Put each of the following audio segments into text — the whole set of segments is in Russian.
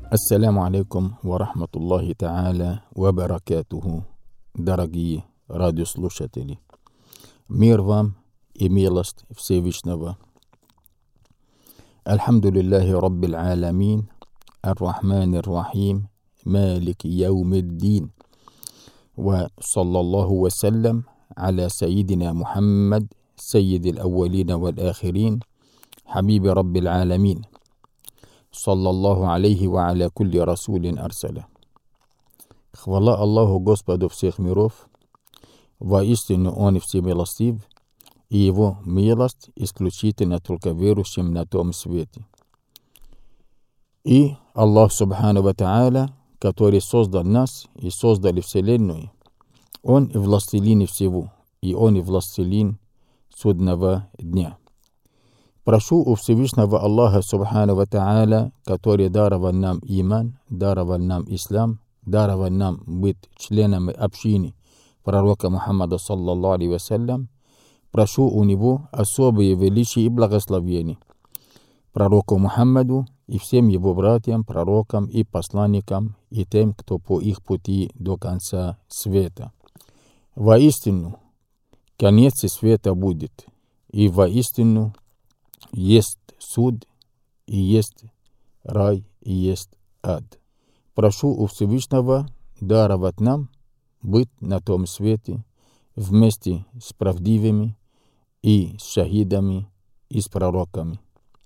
Ассаляму алейкум ва рахматуллахи та'аля ва баракатуху, дорогие радиослушатели. Мир вам и милость Всевышнего. Альхамдулиллахи раббил аламин, ар-рахманир рахим, малик яумиддин. Ва саллаллаху ва саллям аля сайидина Мухаммад, сайидил ауалина вал ахирин, хабиби раббил аламин. Саллаллаху алейхи ва аля кулли расулин арсаля. Хвала Аллаху Господу всех миров, воистину Он всемилостив, и Его милость исключительно только верующим на том свете. И Аллах Субхану ва Тааля, который создал нас и создал Вселенную, Он и властелин всего, и Он и властелин судного дня. Прошу у Всевышнего Аллаха Субхану ва Тааля, который даровал нам иман, даровал нам ислам, даровал нам быть членами общины пророка Мухаммада саллаллаху алейхи вассалям, прошу у него особые величия и благословения пророку Мухаммаду и всем его братьям, пророкам и посланникам, и тем, кто по их пути до конца света. Воистину, конец света будет, и воистину есть суд, и есть рай, и есть ад. Прошу у Всевышнего даровать нам быть на том свете вместе с правдивыми и с шахидами и с пророками.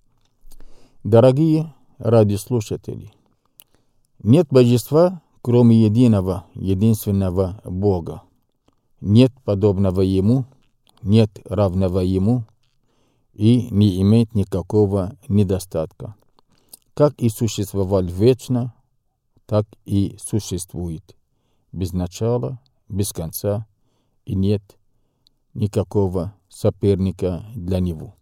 Дорогие радиослушатели, нет божества, кроме единого, единственного Бога. Нет подобного Ему, нет равного Ему, и не имеет никакого недостатка. Как и существовал вечно, так и существует. Без начала, без конца, и нет никакого соперника для Него.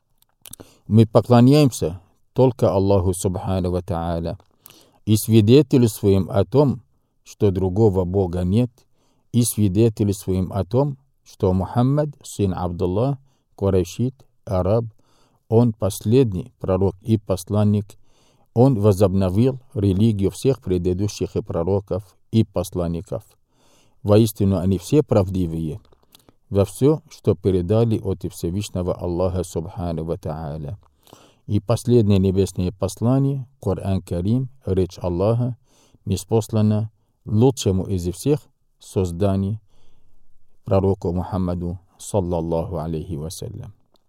Мы поклоняемся только Аллаху Субхану ва Тааля и свидетельствуем о том, что другого Бога нет, и свидетельствуем о том, что Мухаммад, сын Абдуллах, Курайшит, араб, он последний пророк и посланник, он возобновил религию всех предыдущих пророков и посланников. Воистину они все правдивые во все, что передали от Всевышнего Аллаха Субхану ва Тааля. И последнее небесное послание, Коран Карим, речь Аллаха, ниспослана лучшему из всех созданий, пророку Мухаммаду, саллаллаху алейхи вассалям.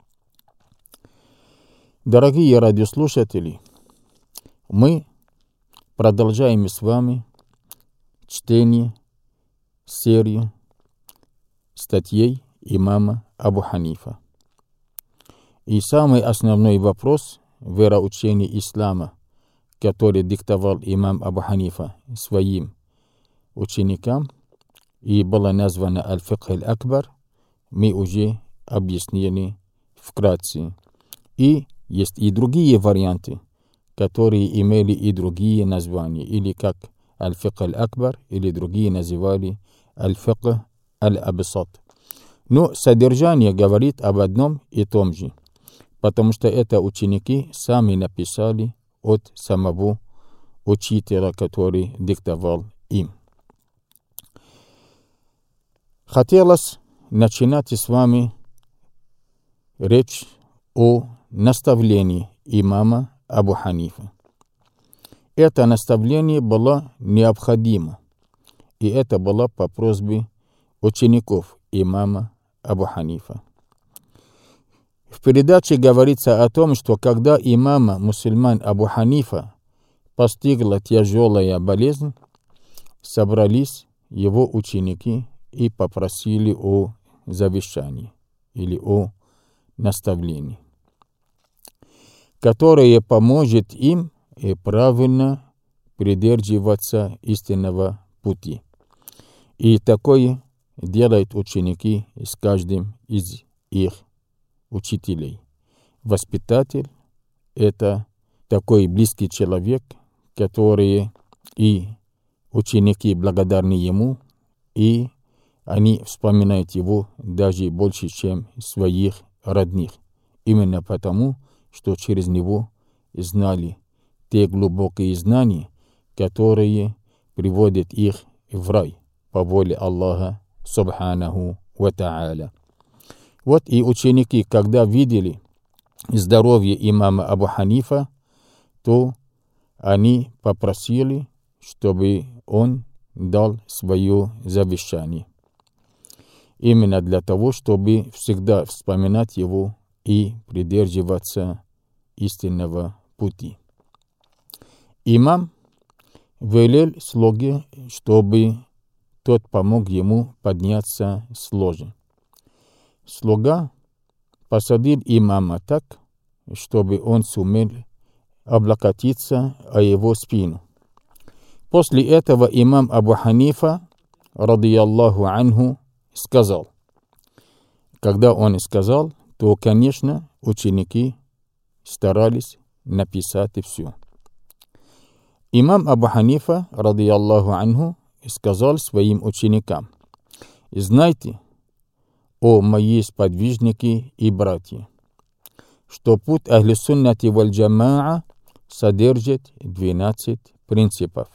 Дорогие радиослушатели, мы продолжаем с вами чтение, серию статей имама Абу Ханифа. И самый основной вопрос вероучения ислама, который диктовал имам Абу Ханифа своим ученикам, и было названо Аль-Фикх Аль-Акбар, мы уже объяснили вкратце. И есть и другие варианты, которые имели и другие названия, или как Аль-Фикх Аль-Акбар, или другие называли Аль-Фикх Аль-Абсат. Но содержание говорит об одном и том же, потому что это ученики сами написали от самого учителя, который диктовал им. Хотелось начинать с вами речь о наставлении имама Абу Ханифа. Это наставление было необходимо, и это было по просьбе учеников имама Абу Ханифа. В передаче говорится о том, что когда имама мусульман Абу Ханифа постигла тяжелая болезнь, собрались его ученики и попросили о завещании или о наставлении, которое поможет им правильно придерживаться истинного пути. И такое делают ученики с каждым из их учителей. Воспитатель – это такой близкий человек, который и ученики благодарны ему, и они вспоминают его даже больше, чем своих родных. Именно потому, что через него знали те глубокие знания, которые приводят их в рай по воле Аллаха Субханаху ва Тааля. Вот и ученики, когда видели здоровье имама Абу Ханифа, то они попросили, чтобы он дал свое завещание. Именно для того, чтобы всегда вспоминать его и придерживаться истинного пути. Имам велел слуге, чтобы тот помог ему подняться с ложа. Слуга посадил имама так, чтобы он сумел облокотиться о его спину. После этого имам Абу Ханифа, радийаллаху анху, сказал. Когда он сказал, то, конечно, ученики старались написать все. Имам Абу Ханифа, радийаллаху анху, сказал своим ученикам: «Знайте, о мои сподвижники и братья, что путь Ахли-Суннати валь-Джамаа содержит 12 принципов.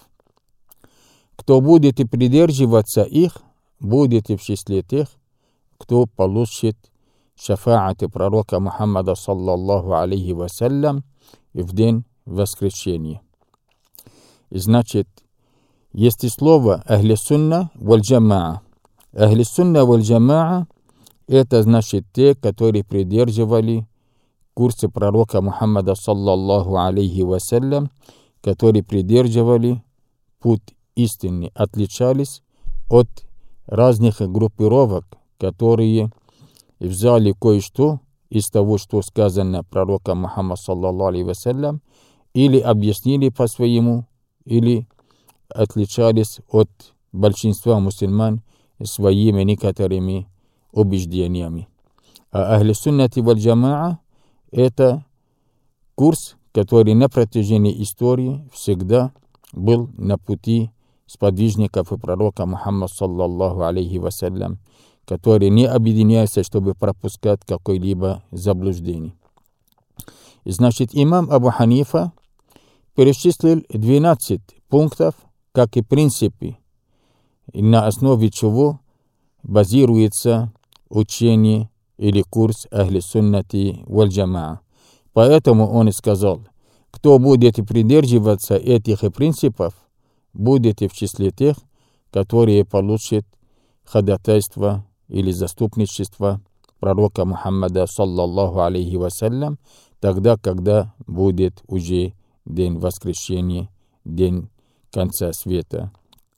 Кто будет придерживаться их, будет в числе тех, кто получит шафаат пророка Мухаммада саллаллаху алейхи вассалям в день воскресения». Значит, есть и слово Ахли-Сунна валь-Джамаа. Ахли-Сунна валь-Джамаа — это значит те, которые придерживали курсы пророка Мухаммада саллаллаху алейхи вассалям, которые придерживали путь истины, отличались от разных группировок, которые взяли кое-что из того, что сказано пророком Мухаммада саллаллаху алейхи вассалям, или объяснили по-своему, или отличались от большинства мусульман своими некоторыми убеждениями. А Ахли-Суннати валь-Джамаа — это курс, который на протяжении истории всегда был на пути сподвижников и пророка Мухаммада саллаллаху алейхи вассалям, который не объединяется, чтобы пропускать какое-либо заблуждение. Значит, имам Абу Ханифа перечислил 12 пунктов, как и принципы, на основе чего базируется учение или курс Ахли-Суннати валь-Джамаа. Поэтому он сказал: кто будет придерживаться этих принципов, будет в числе тех, которые получат ходатайство или заступничество пророка Мухаммада саллаллаху алейхи вассалям, тогда, когда будет уже день воскресения, день конца света.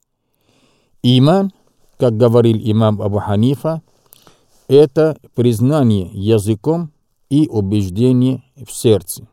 Иман, как говорил имам Абу Ханифа, это признание языком и убеждение в сердце.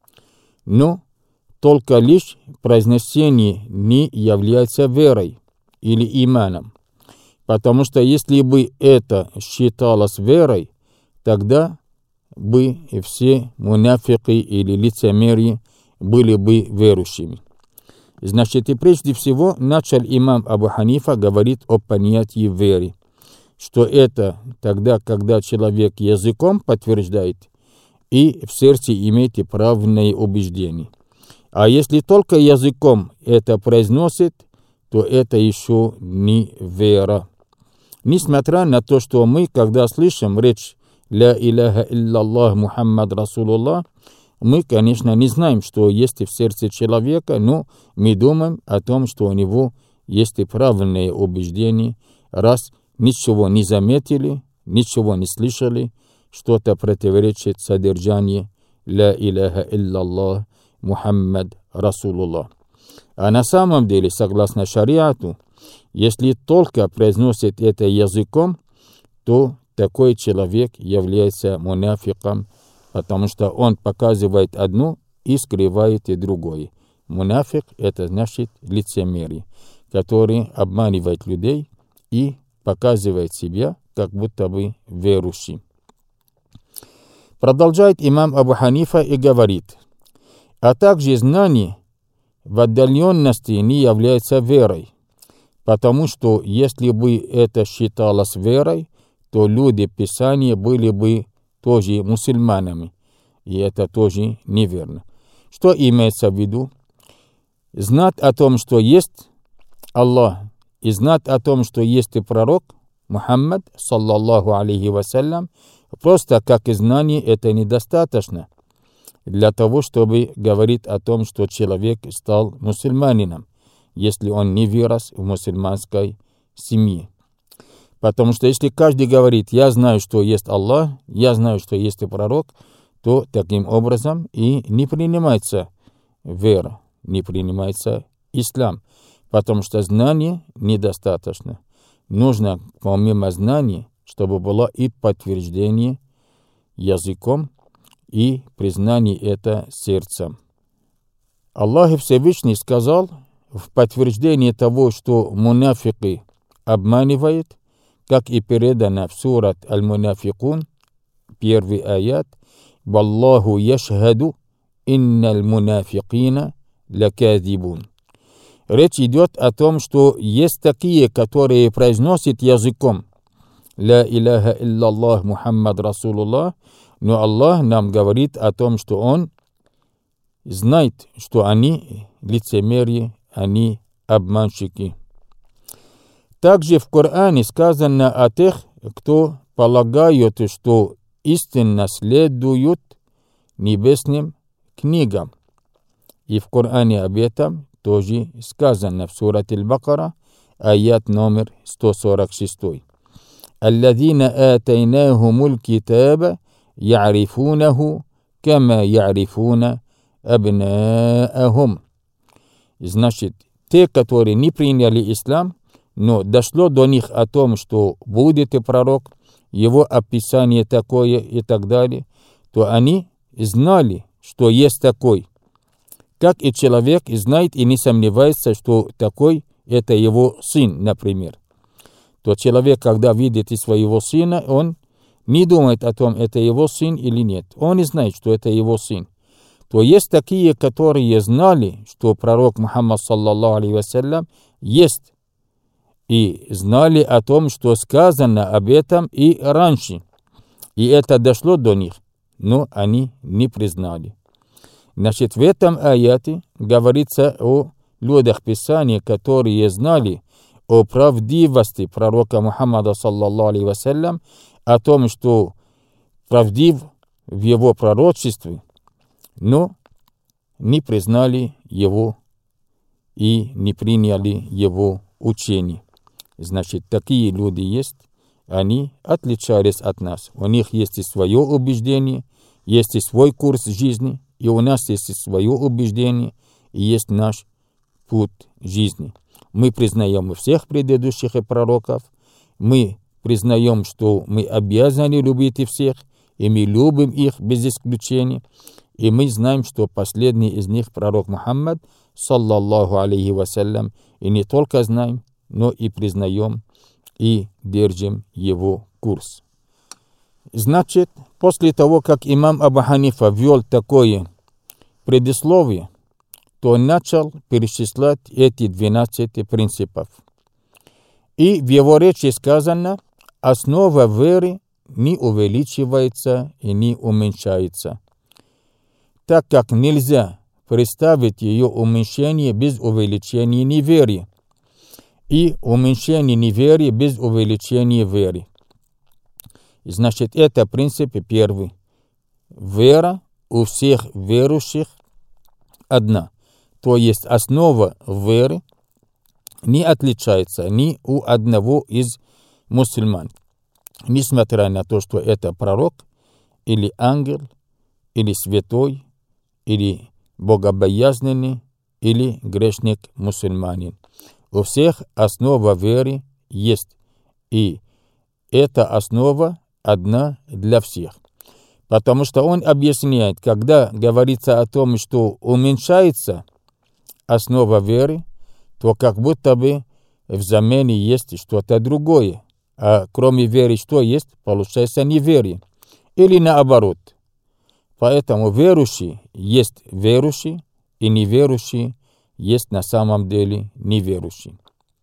Но только лишь произнесение не является верой или иманом, потому что если бы это считалось верой, тогда бы все мунафики или лицемерие были бы верующими. Значит, и прежде всего начал имам Абу Ханифа говорить о понятии веры, что это тогда, когда человек языком подтверждает и в сердце имеет правильное убеждение. А если только языком это произносит, то это еще не вера. Несмотря на то, что мы, когда слышим речь «Ля иляха илляллах Мухаммад Расулуллах», мы, конечно, не знаем, что есть в сердце человека, но мы думаем о том, что у него есть и правильное убеждение, раз ничего не заметили, ничего не слышали, что-то противоречит содержанию «Ля иляха илляллах Мухаммад Расулуллах». А на самом деле, согласно шариату, если только произносит это языком, то такой человек является мунафиком, потому что он показывает одно и скрывает и другое. Мунафик — это значит лицемерие, который обманывает людей и показывает себя, как будто бы верующим. Продолжает имам Абу Ханифа и говорит: а также знание в отдаленности не является верой, потому что если бы это считалось верой, то люди Писания были бы тоже мусульманами, и это тоже неверно. Что имеется в виду? знать о том, что есть Аллах, и знать о том, что есть и пророк Мухаммад, саллаллаху алейхи вассалям, просто как и знание это недостаточно для того, чтобы говорить о том, что человек стал мусульманином, если он не вырос в мусульманской семье. Потому что если каждый говорит, я знаю, что есть Аллах, я знаю, что есть и пророк, то таким образом и не принимается вера, не принимается ислам. Потому что знания недостаточно. Нужно, помимо знаний, чтобы было и подтверждение языком, и признание это сердцем. Аллах Всевышний сказал в подтверждение того, что мунафики обманывают, как и передано в сурат Аль-Мунафикун, первый аят, «Валлаху яшхаду инналь мунафикина лакадибун». Речь идет о том, что есть такие, которые произносят языком «Ла иляха илляллах Мухаммад Расулуллах», но Аллах нам говорит о том, что Он знает, что они лицемерие, они обманщики. Также в Коране сказано о тех, кто полагает, что истинно следуют небесным книгам. И в Коране об этом тоже сказано в сурате Аль-Бакара, аят номер 146. «Алладина атайнахумуль китаба я'рифунаху кама я'рифуна абнаахум». Значит, те, которые не приняли ислам, но дошло до них о том, что будет и пророк, его описание такое и так далее, то они знали, что есть такой. Как и человек знает и не сомневается, что такой это его сын, например. То человек, когда видит и своего сына, он не думает о том, это его сын или нет. Он не знает, что это его сын. То есть такие, которые знали, что пророк Мухаммад, саллаллаху алейхи вассалям, есть, и знали о том, что сказано об этом и раньше. И это дошло до них, но они не признали. Значит, в этом аяте говорится о людях Писания, которые знали о правдивости пророка Мухаммада, саллаллаху алейхи вассалям, о том, что правдив в его пророчестве, но не признали его и не приняли его учение. Значит, такие люди есть, они отличались от нас. У них есть и свое убеждение, есть и свой курс жизни, и у нас есть и свое убеждение, и есть наш путь жизни. Мы признаем всех предыдущих пророков, мы признаем, что мы обязаны любить и всех, и мы любим их без исключения, и мы знаем, что последний из них пророк Мухаммад, саллаллаху алейхи вассалям, и не только знаем, но и признаем и держим его курс. Значит, после того, как имам Абу Ханифа ввел такое предисловие, то он начал перечислять эти 12 принципов. И в его речи сказано, основа веры не увеличивается и не уменьшается, так как нельзя представить ее уменьшение без увеличения неверия, и уменьшение неверия без увеличения веры. Значит, это принцип первый. Вера у всех верующих одна. То есть основа веры не отличается ни у одного из мусульман. Несмотря на то, что это пророк, или ангел, или святой, или богобоязненный, или грешник-мусульманин. У всех основа веры есть, и эта основа одна для всех. Потому что он объясняет, когда говорится о том, что уменьшается основа веры, то как будто бы в замене есть что-то другое. А кроме веры что есть? Получается неверие. Или наоборот. Поэтому верующий есть верующий, и неверующий есть на самом деле неверующий.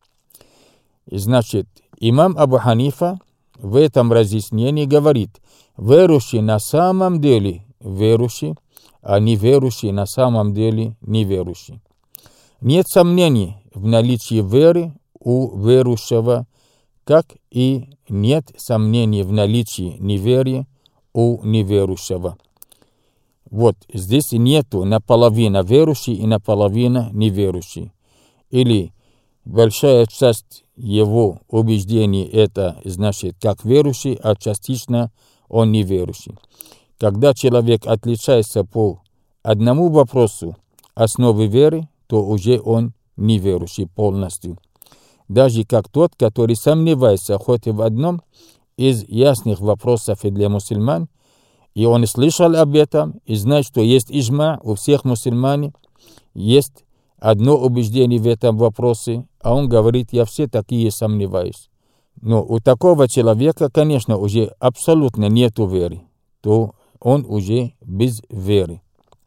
Значит, имам Абу Ханифа в этом разъяснении говорит, верующий на самом деле верующий, а неверующий на самом деле неверующий. Нет сомнений в наличии веры у верующего, как и нет сомнений в наличии неверия у неверующего. Вот здесь нету наполовину верующий и наполовину неверующий. Или большая часть его убеждений это значит как верующий, а частично он неверующий. Когда человек отличается по одному вопросу основы веры, то уже он неверующий полностью. Даже как тот, который сомневается хоть и в одном из ясных вопросов и для мусульман, и он слышал об этом, и знает, что есть иджма у всех мусульман, есть одно убеждение в этом вопросе, а он говорит, я все такие сомневаюсь. Но у такого человека, конечно, уже абсолютно нету веры, то он уже без веры.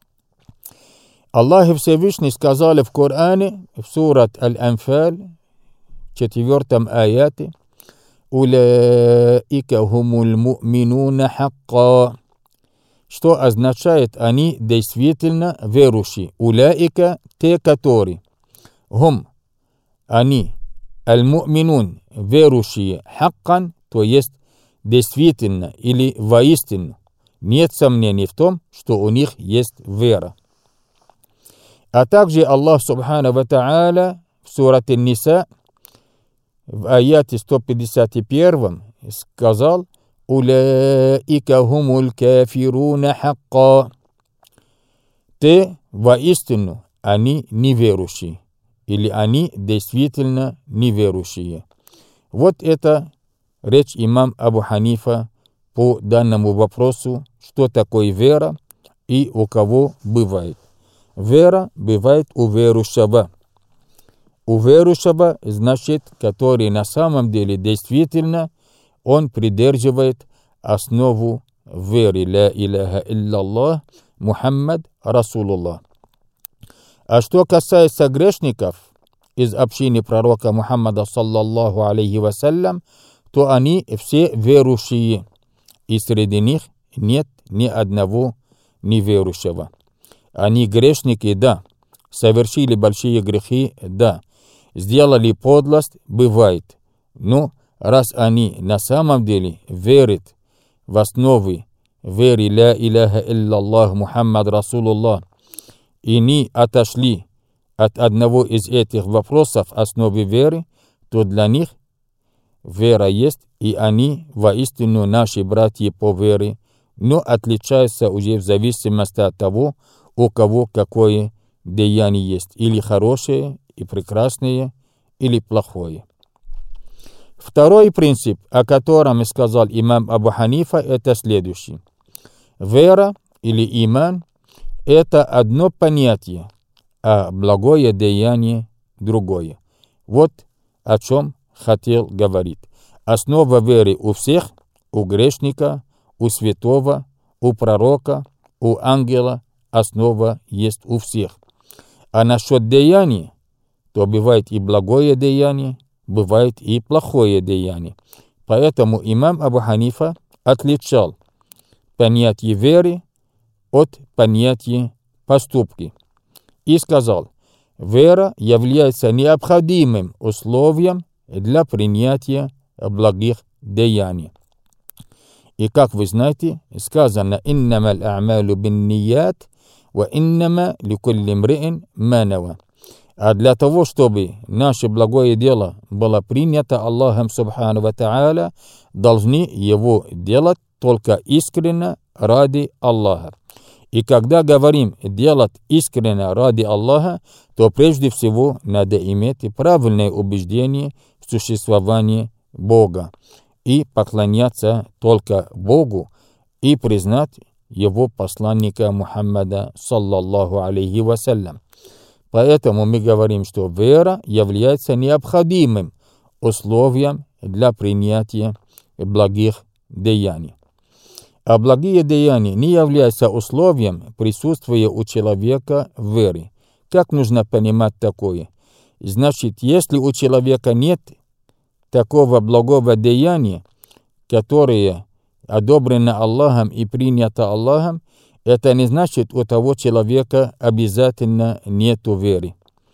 Аллах Всевышний сказал в Коране, в сурат Аль-Анфаль, 4 аяте, «Улаика хумуль му'минуна хакка», что означает, они действительно верующие. Улаика, те, которые. Хум, они, аль-му'минун, верующие, хаккан, то есть действительно или воистину. Нет сомнений в том, что у них есть вера. А также Аллах Субхану ва Та'аля в сурате Ниса в аяте 151 сказал «Улаика хумуль кафируна хакка». Те воистину они неверующие, или они действительно неверующие. Вот это речь имам Абу Ханифа по данному вопросу, что такое вера и у кого бывает. Вера бывает у верующего. У верующего, значит, который на самом деле действительно, он придерживает основу веры. Ла иляха илляллах, Мухаммад Расулуллах. А что касается грешников из общины пророка Мухаммада, саллаллаху алейхи вассалям, то они все верующие, и среди них нет ни одного неверующего. Они грешники, да, совершили большие грехи, да, сделали подлость, бывает. Но раз они на самом деле верят в основе веры ла иляха илляллах Мухаммад Расулуллах и не отошли от одного из этих вопросов основы веры, то для них вера есть, и они воистину наши братья по вере, но отличаются уже в зависимости от того, у кого какое деяние есть, или хорошее и прекрасное, или плохое. Второй принцип, о котором сказал имам Абу Ханифа, это следующий. Вера или иман – это одно понятие, а благое деяние – другое. Вот о чем хотел говорить. Основа веры у всех, у грешника, у святого, у пророка, у ангела, основа есть у всех. А насчет деяния, то бывает и благое деяние, бывает и плохое деяние. Поэтому имам Абу Ханифа отличал понятие веры от понятия поступки. И сказал, вера является необходимым условием для принятия благих деяний. И как вы знаете, сказано «Иннама аль-а'малу бин-ният, ва иннама ликулли имриин ма нава». А для того, чтобы наше благое дело было принято Аллахом Субхану ва Та'аля, должны его делать только искренне ради Аллаха. И когда говорим делать искренне ради Аллаха, то прежде всего надо иметь правильное убеждение в существовании Бога и поклоняться только Богу и признать его посланника Мухаммада, саллаллаху алейхи вассалям. Поэтому мы говорим, что вера является необходимым условием для принятия благих деяний. А благие деяния не являются условием присутствия у человека веры. Как нужно понимать такое? Значит, если у человека нет такого благого деяния, которое одобрено Аллахом и принято Аллахом, это не значит, у того человека обязательно нету веры.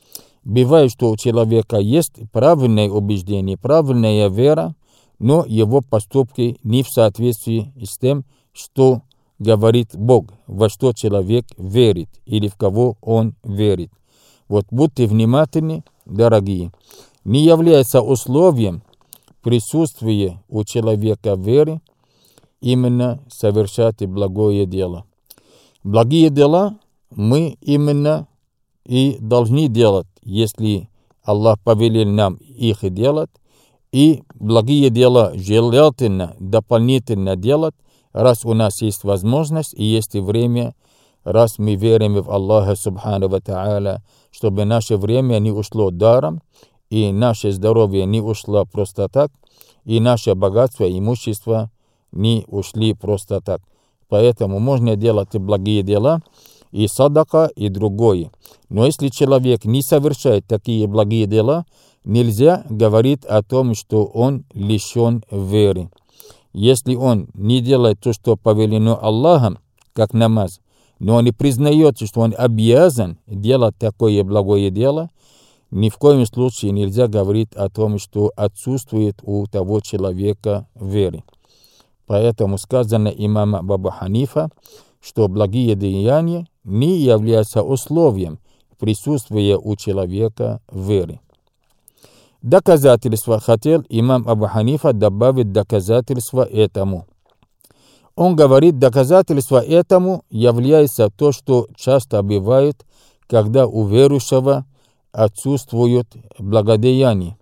Бывает, что у человека есть правильное убеждение, правильная вера, но его поступки не в соответствии с тем, что говорит Бог, во что человек верит или в кого он верит. Вот будьте внимательны, дорогие. Не является условием присутствия у человека веры именно совершать благое дело. Благие дела мы именно и должны делать, если Аллах повелел нам их делать, и благие дела желательно дополнительно делать, раз у нас есть возможность и есть время, раз мы верим в Аллаха Субхану ва Тааля, чтобы наше время не ушло даром, и наше здоровье не ушло просто так, и наше богатство и имущество не ушли просто так. Поэтому можно делать благие дела, и садака, и другое. Но если человек не совершает такие благие дела, нельзя говорить о том, что он лишен веры. Если он не делает то, что повелено Аллахом, как намаз, но он не признает, что он обязан делать такое благое дело, ни в коем случае нельзя говорить о том, что отсутствует у того человека веры. Поэтому сказано имама Абу Ханифа, что благие деяния не являются условием присутствия у человека веры. Доказательство хотел имам Абу Ханифа добавить доказательство этому. Он говорит, доказательство этому является то, что часто бывает, когда у верующего отсутствует благодеяние.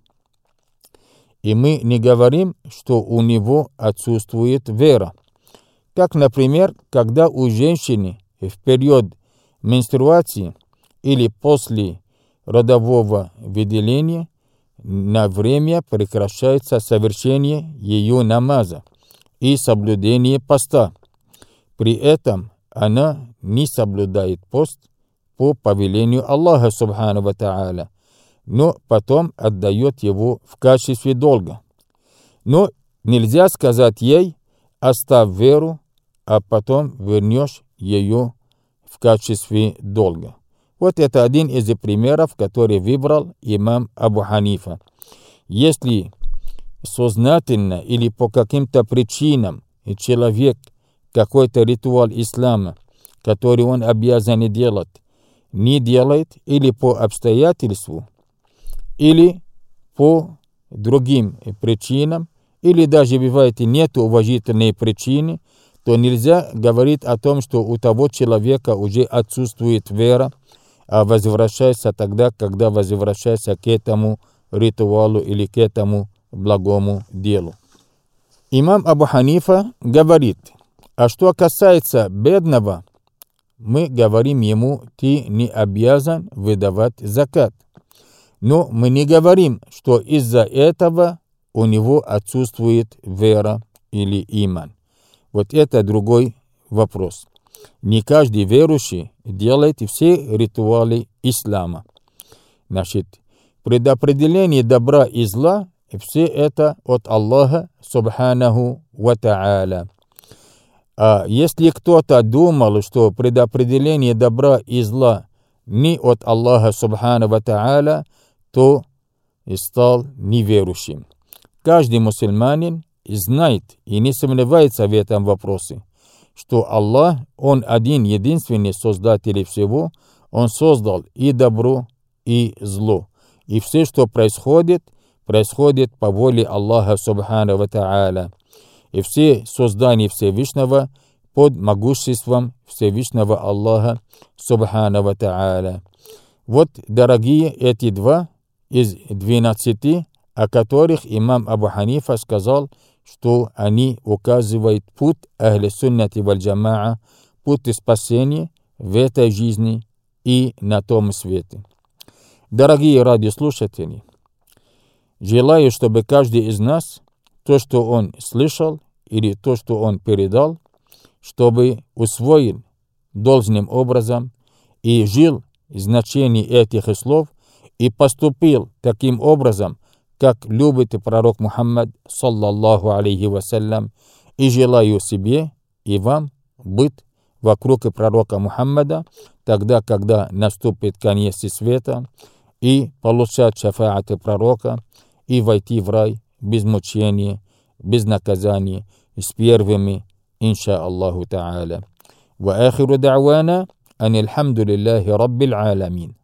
И мы не говорим, что у него отсутствует вера. Как, например, когда у женщины в период менструации или после родового выделения на время прекращается совершение ее намаза и соблюдение поста. При этом она не соблюдает пост по повелению Аллаха Субхану ва Тааля, но потом отдает его в качестве долга. Но нельзя сказать ей: оставь веру, а потом вернешь ее в качестве долга. Вот это один из примеров, который выбрал имам Абу Ханифа. Если сознательно или по каким-то причинам человек какой-то ритуал ислама, который он обязан делать, не делает или по обстоятельству, или по другим причинам, или даже бывает нет уважительной причины, то нельзя говорить о том, что у того человека уже отсутствует вера, а возвращается тогда, когда возвращается к этому ритуалу или к этому благому делу. Имам Абу Ханифа говорит, а что касается бедного, мы говорим ему: ты не обязан выдавать закат. Но мы не говорим, что из-за этого у него отсутствует вера или иман. Вот это другой вопрос. Не каждый верующий делает все ритуалы ислама. Значит, предопределение добра и зла, все это от Аллаха Субханаху ва Тааля. А если кто-то думал, что предопределение добра и зла не от Аллаха Субхану ва Тааля, то стал неверующим. Каждый мусульманин знает и не сомневается в этом вопросе, что Аллах, Он один, единственный создатель всего, Он создал и добро, и зло. И все, что происходит, происходит по воле Аллаха Субхану ва Тааля. И все создания Всевышнего под могуществом Всевышнего Аллаха Субхану ва Тааля. Вот, дорогие, эти два из 12, о которых имам Абу Ханифа сказал, что они указывают путь Ахли Суннати валь Джамаа, путь спасения в этой жизни и на том свете. Дорогие радиослушатели, желаю, чтобы каждый из нас то, что он слышал или то, что он передал, чтобы усвоил должным образом и жил значение этих слов и поступил таким образом, как любит пророк Мухаммад, саллаллаху алейхи вассалям, и желаю себе и вам быть вокруг пророка Мухаммада, тогда, когда наступит конец света, и получать шафааты пророка, и войти в рай без мучения, без наказания, с первыми, инша Аллаху та'аля. Ва ахиру дa'вана ан алхамду лиллахи раббил аламин.